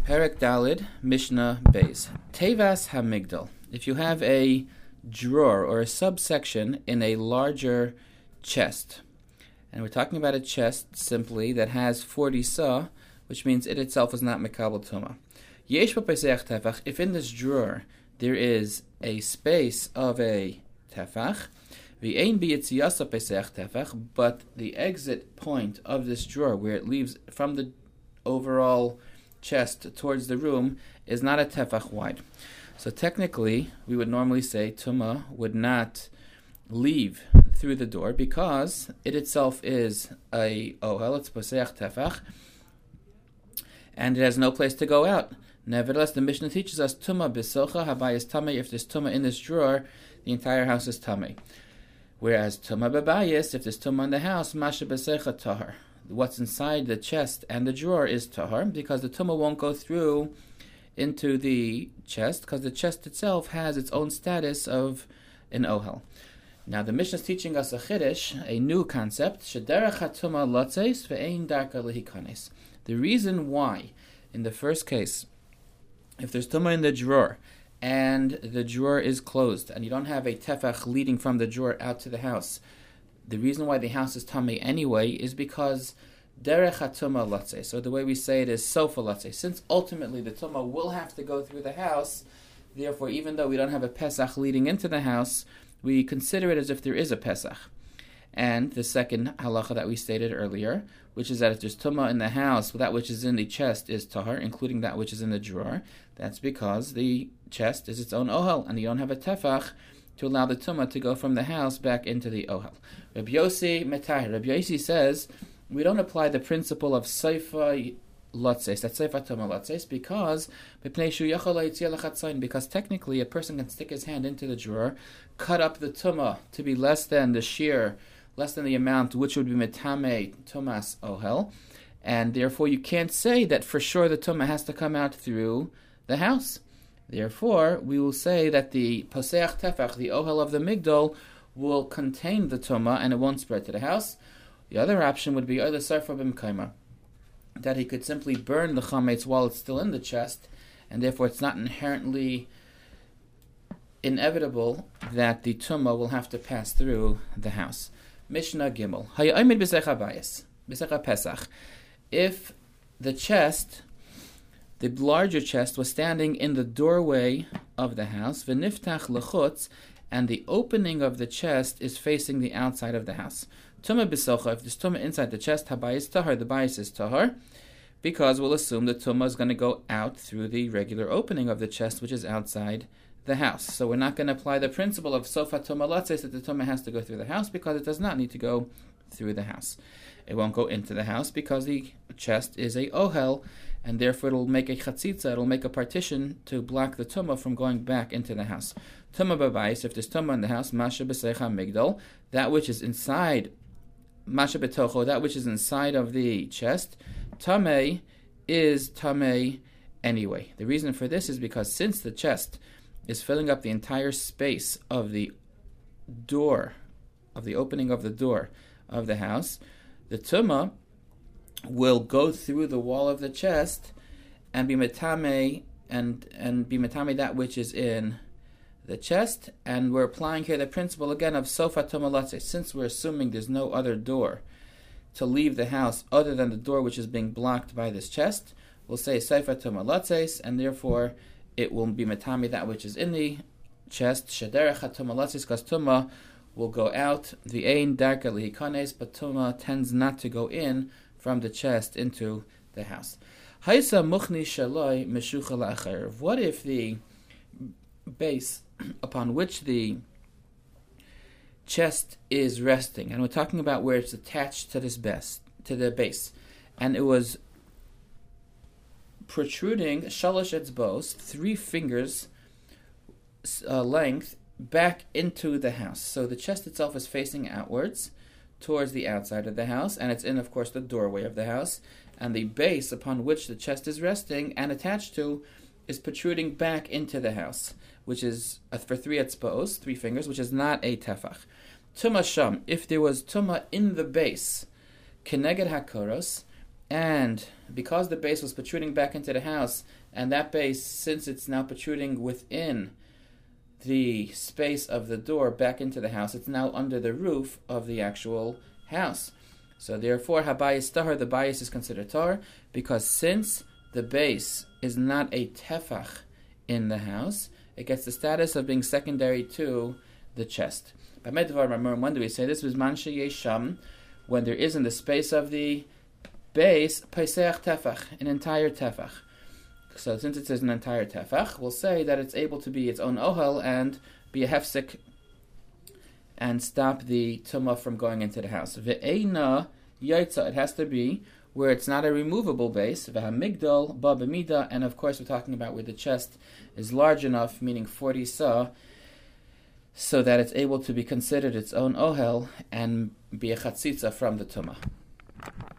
Perek Dalid, Mishnah Beis. Tevas HaMigdal. If you have a drawer or a subsection in a larger chest, and we're talking about a chest simply that has 40 sa, which means it itself is not Mekabel Tuma. Yesh b'peseach tefach. If in this drawer there is a space of a tefach, v'ein b'yitziyasa peseach tefach, but the exit point of this drawer, where it leaves from the overall chest towards the room, is not a tefach wide. So technically, we would normally say Tuma would not leave through the door because it itself is a ohel, it's poseach tefach, and it has no place to go out. Nevertheless, the Mishnah teaches us Tuma b'socha habayis tamei. If there's Tuma in this drawer, the entire house is tamei. Whereas Tuma b'bayis, if there's Tuma in the house, masha b'secha tahar. What's inside the chest and the drawer is tahar, because the Tuma won't go through into the chest, because the chest itself has its own status of an ohel. Now the Mishnah is teaching us a chiddush, a new concept, shederach hatuma lotzeis ve'ein darka lehikanes. The reason why, in the first case, if there's Tuma in the drawer, and the drawer is closed, and you don't have a tefach leading from the drawer out to the house, the reason why the house is tamei anyway is because derech hatuma latzei. So the way we say it is sofa latzei. Since ultimately the tuma will have to go through the house, therefore even though we don't have a pesach leading into the house, we consider it as if there is a pesach. And the second halacha that we stated earlier, which is that if there's tuma in the house, that which is in the chest is tahar, including that which is in the drawer. That's because the chest is its own ohel, and you don't have a tefach to allow the tuma to go from the house back into the ohel. Rabbi Yossi metahir. Rabbi Yossi says we don't apply the principle of seifa lotzes, that's seifa tuma lotzes, because technically a person can stick his hand into the drawer, cut up the tuma to be less than the shear, less than the amount which would be metame tumas ohel, and therefore you can't say that for sure the tuma has to come out through the house. Therefore, we will say that the poseach tefach, the ohel of the migdal, will contain the tuma and it won't spread to the house. The other option would be either sarfa b'mkaima, that he could simply burn the chametz while it's still in the chest, and therefore it's not inherently inevitable that the tuma will have to pass through the house. Mishnah Gimel. Haya'imid b'secha bayis, b'secha pesach. If the chest, the larger chest, was standing in the doorway of the house, v'niftach lechutz, and the opening of the chest is facing the outside of the house. Tuma b'socha, if there's tuma inside the chest, habayis tahar, the bayis is tahar, because we'll assume the tuma is going to go out through the regular opening of the chest, which is outside the house. So we're not going to apply the principle of sofa tuma latzes, that the tuma has to go through the house, because it does not need to go through the house. It won't go into the house because the chest is a ohel, and therefore it'll make a chatzitza, it'll make a partition to block the tuma from going back into the house. Tuma b'bayis, if there's tuma in the house, masha b'secha migdal, that which is inside, masha b'tocho, that which is inside of the chest, tamei is tamei anyway. The reason for this is because since the chest is filling up the entire space of the door, of the opening of the door of the house, the tuma will go through the wall of the chest and be metame and be metame that which is in the chest. And we're applying here the principle again of sofa tuma latzes. Since we're assuming there's no other door to leave the house other than the door which is being blocked by this chest, we'll say sofa tuma latzes, and therefore it will be metame that which is in the chest, shederech tuma latzes, because tuma will go out, the ein darka lehikanes, but tuma tends not to go in from the chest into the house. Haisa muchni shaloi meshucha la'acharev. What if the base upon which the chest is resting, and we're talking about where it's attached to the base, and it was protruding shalosh etzbos, 3 fingers length, back into the house. So the chest itself is facing outwards towards the outside of the house, and it's in, of course, the doorway of the house, and the base upon which the chest is resting and attached to is protruding back into the house, which is for 3 etzbos, 3 fingers, which is not a tefach. Tuma sham, if there was tuma in the base, keneged hakoros, and because the base was protruding back into the house, and that base, since it's now protruding within the space of the door back into the house, it's now under the roof of the actual house. So therefore, habayis tahor, the bayis is considered tahor, because since the base is not a tefach in the house, it gets the status of being secondary to the chest. When do we say this? When there is in the space of the base, peiseach tefach, an entire tefach. So since it is an entire tefach, we'll say that it's able to be its own ohel and be a hefsek and stop the tumah from going into the house. Ve'eina yaitza, it has to be where it's not a removable base. Ve'hamigdal ba b'mida, and of course we're talking about where the chest is large enough, meaning 40 sa, so that it's able to be considered its own ohel and be a chatzitza from the tumah.